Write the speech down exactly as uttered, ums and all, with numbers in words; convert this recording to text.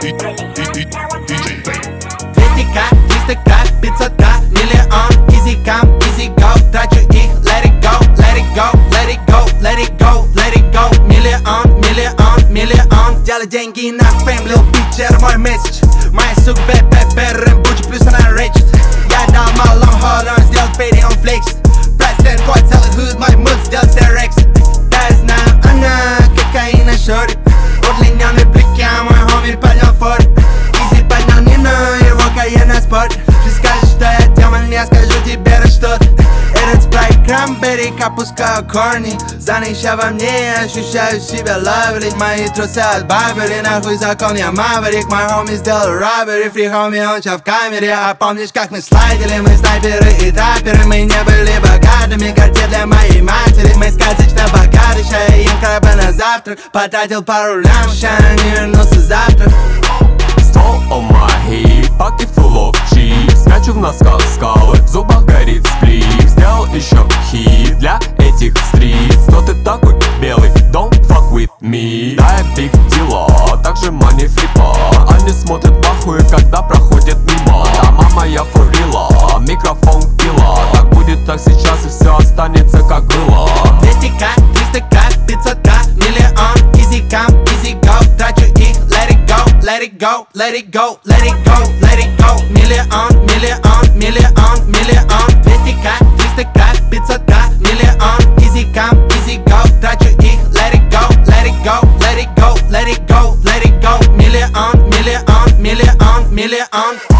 триста ка, пятьсот ка, миллион. Easy come, easy go, трачу их, let it go, let it go, let it go, let it go, let it go. Миллион, миллион, миллион. Делай деньги на фейм, лил питчер, мой месседж. Моя сука, бэбэ, бэррэм, буджи, плюс она рейчит. Я дал малом hold on, сделал фейри, он флексит. Президент кот, целый худ, мой муд, сделал стерекс. Да, я знаю, она кокаина шорит. Удлиненный блик, я мой хоми поднял форт. Изи поднял Нину, его каена спорт. Ты скажешь, что я демон, я скажу тебе раз что-то. Этот спрайт кранберри, опускаю корни. Занища во мне, я ощущаю себя лавли. Мои трусы от Барбери, нахуй закон, я маврик. Мой хоми сделал роббери, фри хоми, он ща в камере. А помнишь, как мы слайдили, мы снайперы и трапперы. Мы не были богатыми, горде для моей матери. Мы сказочно богаты, ща я ем краба на завтрак. Потратил пару лям, ща не вернулся завтра. Стол on my hip, паки full of chips. Скачу в носках скалы, в зубах горит сплив. Сделал еще хит для этих стриц. Но ты такой белый, don't fuck with me. Да, я биг дела, также money фрипа. Они смотрят в ахуе, когда проходят мимо. Да, мама, я фурила, микрофон пила. Так будет, так сейчас и все останется как было. двести ка, триста ка, пятьсот ка, миллион. Easy come, easy go, трачу их, let it go, let it go, let it go, let it go, let it go. Миллион, миллион, миллион, миллион. двести ка, триста ка, пятьсот ка, миллион. Easy come, easy go, трачу их, let it go, let it go, let it go, let it go, let it go. Миллион, миллион, миллион, миллион.